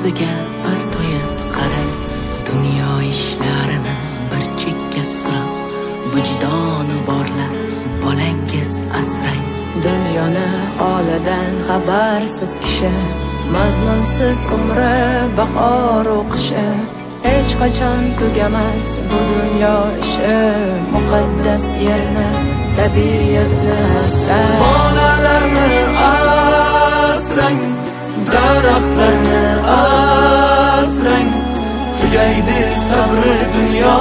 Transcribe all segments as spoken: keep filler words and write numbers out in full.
yuziga bir to'yib qarang, dunyo ishlarini bir chekka surib, vijdoni borlar bolangiz asrang. Dunyoni holidan xabarsiz kishi, mazmunsiz umri bahor o'qishi, hech qachon tugamas bu dunyo ishi. Muqaddas yerni, tabiatni asrang, bolalarni asrang, daraxtlarni asrang. Tugaydi sabri dunyo,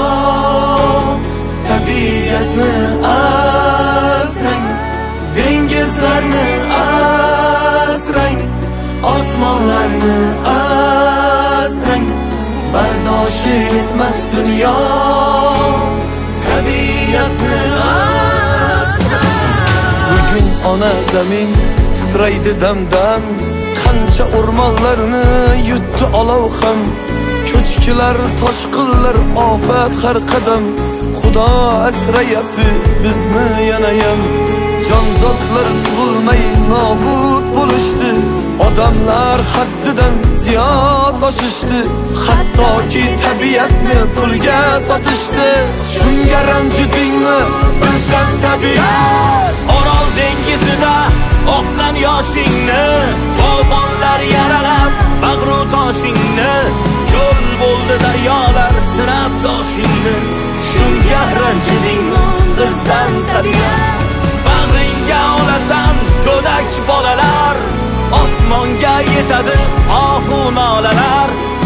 tabiatni asrang. Dengizlarni asrang, osmonlarni asrang. Bardoshi yetmas dunyo, tabiatni asrang. Bugun ona zamin titraydi damdam, qancha o'rmonlarni yutdi olov ham. Ko'chkilar, toshqinlar, ofat har qadam. Xudo asrayapti bizni yanayam. Jonzotlar tug'ilmay nobud bo'lishdi, odamlar haddidan ziyod oshishdi, hattoki tabiatni pulga sotishdi. Shunga ranjidingmi bizdan tabiat? Orol dengizida oqqan yoshingni, to'fonlar yaralab bag'ru toshingni, cho'l bo'ldi daryolar sinab toshingni. Shunga ranjidingmi bizdan tabiat? Bag'ringga olasan go'dak bolalar, osmonga yetadi ohu nolalar.